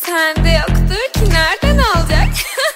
Sende yoktur ki nereden alacak?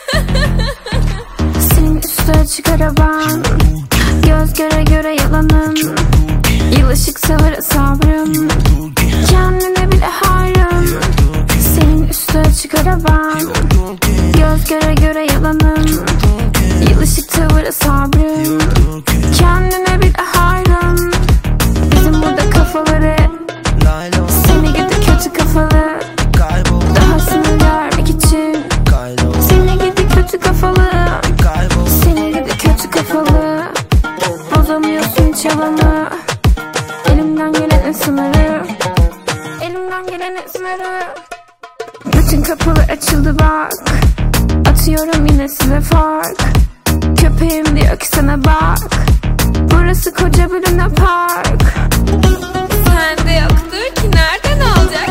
Senin üstü açık araban, göz göre göre yalanın, yıl ışık savara sabrım, kendine bile hayran. Senin üstü açık araban, göz göre göre yalanın, yıl ışık tavıra sabrım, kendine bile hayran. Bizim burada kafaları seni gidi kötü kafalı, dahasını görmek için. Seni gidi kötü kafalı, seni gidi kötü kafalı, bozamıyorsun çabanı. Elimden gelenin sınırı, elimden gelenin sınırı. Bütün kapılar açıldı bak, atıyorum yine size fark. Köpeğim diyor ki sana bak, burası koca bir Luna Park. Sende yoktur ki nereden alacak?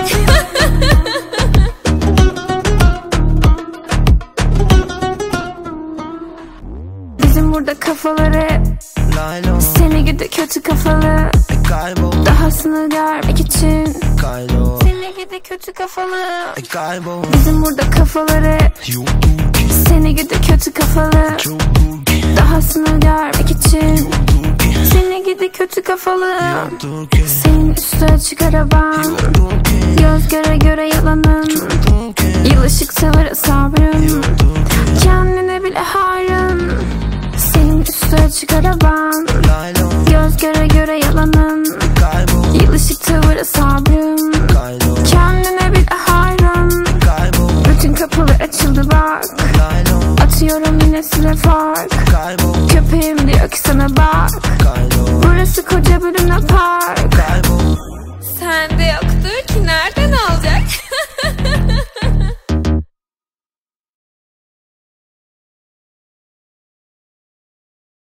Bizim burada kafaları seni gidi kötü kafalı, dahasını görmek için. Seni gidi kötü kafalı. Bizim burada kafaları seni gidi kötü kafalı, dahasını görmek için. Seni gidi kötü kafalı. Senin üstü açık araban, göz göre göre yalanın, yıl ışık savara sabrım, kendine bile hayran. Senin üstü açık araban, göz göre göre yalanın, yıl ışık tavıra sabrım, kendine bile hayran. Bütün kapılar açıldı bak, atıyorum yine size fark. Köpeğim diyor ki sana bak, burası koca bir Luna Park.